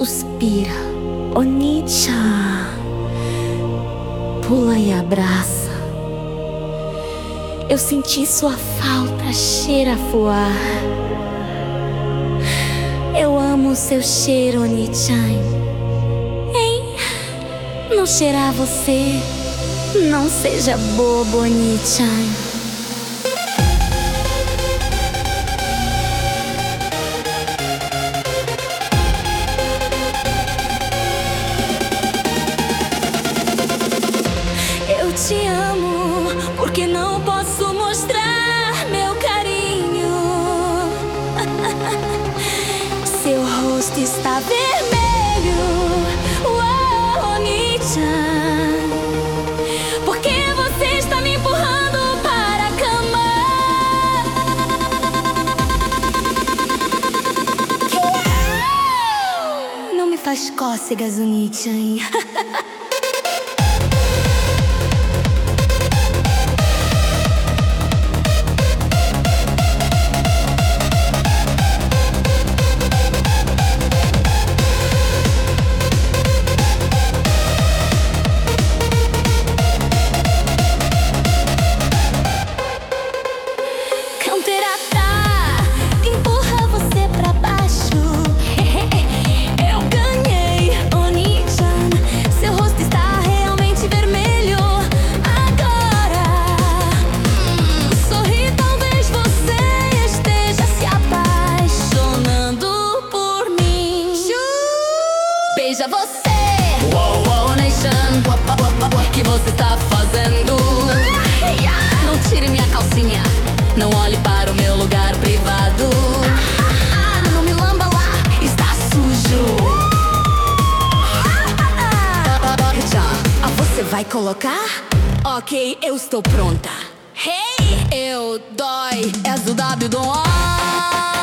suspira. Oni-chan, pula e abraça. Eu senti sua falta, cheira a fuar. Eu amo seu cheiro, Oni-chan. Hein? Não cheirar você. Não seja bobo, Oni-chan. Eu te amo porque não posso mostrar meu carinho. Seu rosto está vermelho, oh, Oni-chan, porque você está me empurrando para a cama. Não me faz cócegas, Oni-chan. Beija você, oh, Nation, o que você está fazendo? Não tire minha calcinha, não olhe para o meu lugar privado. Não me lamba lá, está sujo. Você vai colocar? Ok, eu estou pronta. Hey, eu dói, és o W do